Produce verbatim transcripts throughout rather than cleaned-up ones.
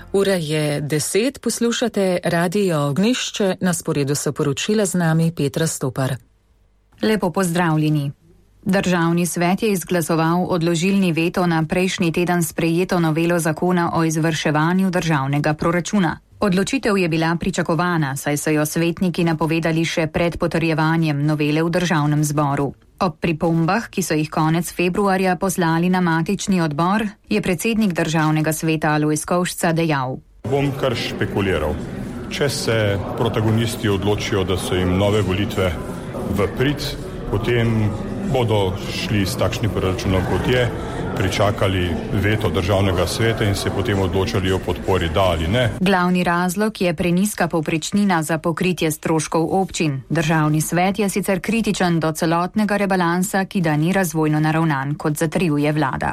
Ura je deset, poslušate Radio Ognjišče, na sporedu so poročila z nami Petra Stopar. Lepo pozdravljeni. Državni svet je izglasoval odložilni veto na prejšnji teden sprejeto novelo zakona o izvrševanju državnega proračuna. Odločitev je bila pričakovana, saj so jo svetniki napovedali še pred potrjevanjem novele v državnem zboru. Ob pripombah, ki so jih konec februarja poslali na matični odbor, je predsednik državnega sveta Alojz Kovšca dejal: Bom kar špekuliral. Če se protagonisti odločijo, da so jim nove volitve v prid, potem bodo šli s takšnim proračunom, kot je, pričakali veto državnega sveta in se potem odločali o podpori da ali ne. Glavni razlog je prenizka povprečnina za pokritje stroškov občin. Državni svet je sicer kritičen do celotnega rebalansa, ki da ni razvojno naravnan, kot zatrjuje vlada.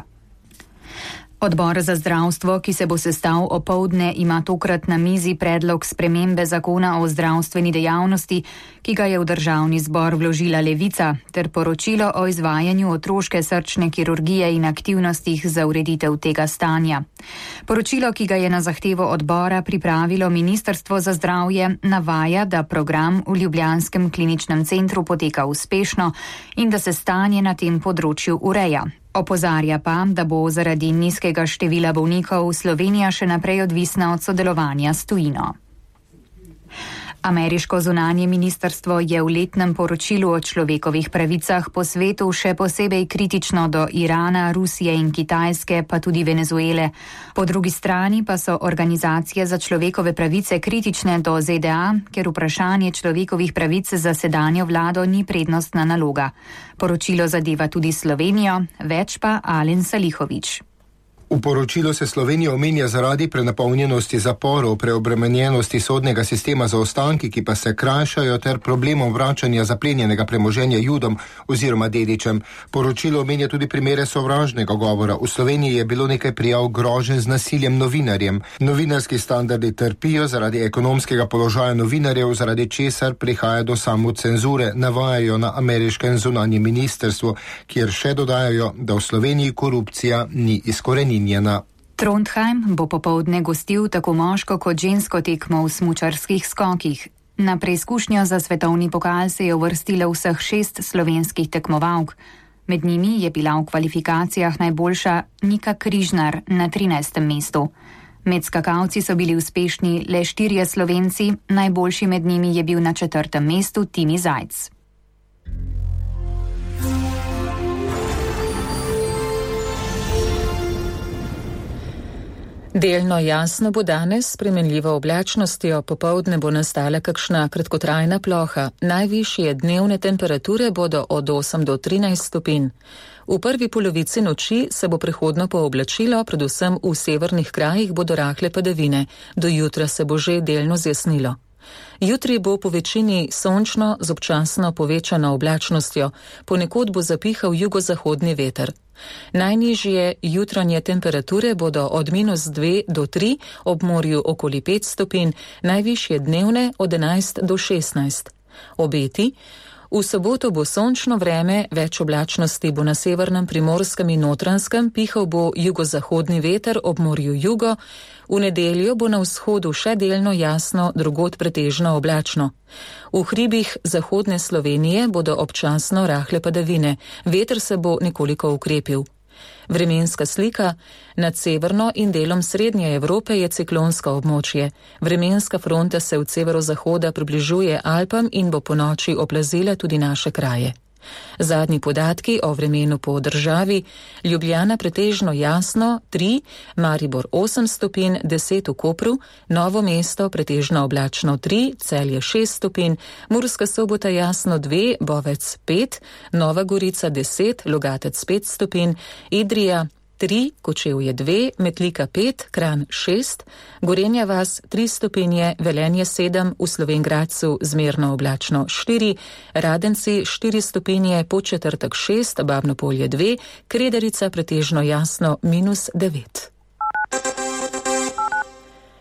Odbor za zdravstvo, ki se bo sestal opoldne, ima tokrat na mizi predlog spremembe zakona o zdravstveni dejavnosti, ki ga je v državni zbor vložila Levica, ter poročilo o izvajanju otroške srčne kirurgije in aktivnostih za ureditev tega stanja. Poročilo, ki ga je na zahtevo odbora pripravilo Ministrstvo za zdravje, navaja, da program v ljubljanskem kliničnem centru poteka uspešno in da se stanje na tem področju ureja. Opozarja pa, da bo zaradi nizkega števila bolnikov Slovenija še naprej odvisna od sodelovanja s tujino. Ameriško zunanje ministrstvo je v letnem poročilu o človekovih pravicah po svetu še posebej kritično do Irana, Rusije in Kitajske, pa tudi Venezuele. Po drugi strani pa so organizacije za človekove pravice kritične do Z D A, ker vprašanje človekovih pravic za sedanjo vlado ni prednostna naloga. Poročilo zadeva tudi Slovenijo, več pa Alen Salihović. V poročilu se Slovenija omenja zaradi prenapolnjenosti zaporov, preobremenjenosti sodnega sistema za ostanki, ki pa se krajšajo, ter problemom vračanja zaplenjenega premoženja Judom oziroma dedičem. Poročilo omenja tudi primere sovražnega govora. V Sloveniji je bilo nekaj prijav groženj z nasiljem novinarjem. Novinarski standardi trpijo zaradi ekonomskega položaja novinarjev, zaradi česar prihaja do samocenzure, navajajo na ameriškem zunanjem ministrstvu, kjer še dodajajo, da v Sloveniji korupcija ni izkorenjena. Trondheim bo popoldne gostil tako moško kot žensko tekmo v smučarskih skokih. Na preizkušnjo za svetovni pokal se je uvrstilo vseh šest slovenskih tekmovalk. Med njimi je bila v kvalifikacijah najboljša Nika Križnar na trinajstem mestu. Med skakalci so bili uspešni le štirje Slovenci, najboljši med njimi je bil na četrtem mestu Timi Zajc. Delno jasno bo danes, s spremenljivo oblačnostjo, popoldne bo nastala kakšna kratkotrajna ploha. Najvišje dnevne temperature bodo od osem do trinajst stopinj. V prvi polovici noči se bo prehodno pooblačilo, predvsem v severnih krajih bodo rahle padavine. Do jutra se bo že delno zjasnilo. Jutri bo po večini sončno z občasno povečano oblačnostjo, ponekod bo zapihal jugozahodni veter. Najnižje jutranje temperature bodo od minus dve do tri, ob morju okoli pet stopinj, najvišje dnevne od enajst do šestnajst. Obeti: v soboto bo sončno vreme, več oblačnosti bo na severnem Primorskem in Notranjskem, pihal bo jugozahodni veter, ob morju jugo. V nedeljo bo na vzhodu še delno jasno, drugod pretežno oblačno. V hribih zahodne Slovenije bodo občasno rahle padavine, veter se bo nekoliko ukrepil. Vremenska slika: nad severno in delom srednje Evrope je ciklonsko območje. Vremenska fronta se od severozahoda približuje Alpam in bo ponoči oplazila tudi naše kraje. Zadnji podatki o vremenu po državi: Ljubljana pretežno jasno tri, Maribor osem stopinj, deset v Kopru, Novo mesto pretežno oblačno tri, Celje šest stopinj, Murska Sobota jasno dve, Bovec pet, Nova Gorica deset, Logatec pet stopinj, Idrija tri, Kočevje dve, Metlika pet, Kranj šest, Gorenja vas tri stopinje, Velenje sedem, v Slovenj Gradcu zmerno oblačno štiri, Radenci štiri stopinje, Podčetrtek šest, Babno Polje dve, Kredarica pretežno jasno minus devet.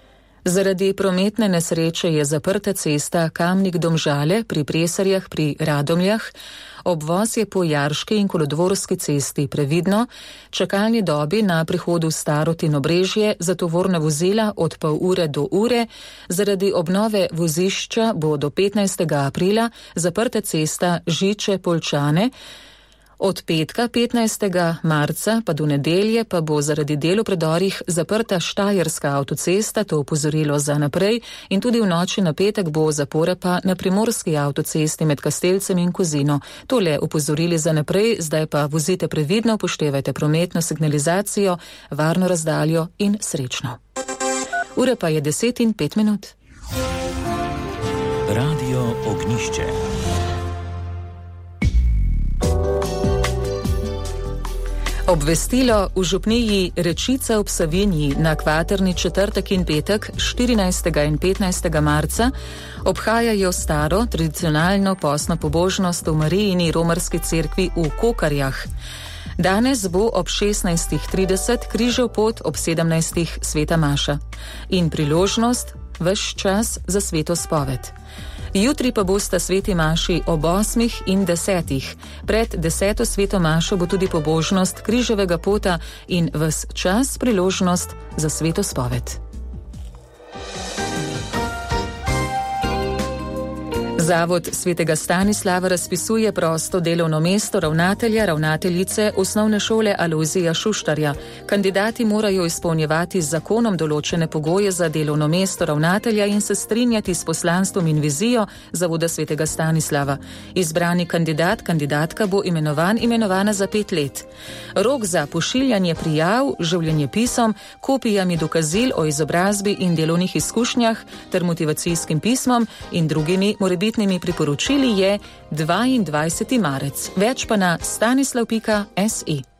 Zaradi prometne nesreče je zaprta cesta Kamnik-Domžale pri Presarjah pri Radomljah. Obvoz je po Jarški in Kolodvorski cesti previdno, čakalni dobi na prihodu Starod in Obrežje za tovorna vozila od pol ure do ure. Zaradi obnove vozišča bo do petnajstega aprila zaprta cesta Žiče-Poljčane. Od petka petnajstega marca pa do nedelje pa bo zaradi del v predorih zaprta Štajerska avtocesta, to opozorilo za naprej, in tudi v noči na petek bo zapora pa na primorski avtocesti med Kastelcem in Kozino. Tole opozorili za naprej, zdaj pa vozite previdno, upoštevajte prometno signalizacijo, varno razdaljo in srečno. Ura pa je deset in pet minut. Radio Ognjišče. Obvestilo v župniji Rečica ob Savinji na kvaterni četrtek in petek štirinajstega in petnajstega marca obhajajo staro tradicionalno postno pobožnost v Marijini romarski cerkvi v Kokarjah. Danes bo ob šestnajstih trideset križev pot, ob sedemnajstih sveta maša in priložnost ves čas za sveto spoved. Jutri pa bosta sveti maši ob osmih in desetih. Pred deseto sveto mašo bo tudi pobožnost križevega pota in ves čas priložnost za sveto spoved. Zavod svetega Stanislava razpisuje prosto delovno mesto ravnatelja, ravnateljice osnovne šole Alojzija Šuštarja. Kandidati morajo izpolnjevati z zakonom določene pogoje za delovno mesto ravnatelja in se strinjati s poslanstvom in vizijo Zavoda svetega Stanislava. Izbrani kandidat, kandidatka bo imenovan, imenovana za pet let. Rok za pošiljanje prijav, življenjepisom, kopijami dokazil o izobrazbi in delovnih izkušnjah ter motivacijskim pismom in drugimi morebitnimi priporočili je dvaindvajseti marec. Več pa na stanislav pika si.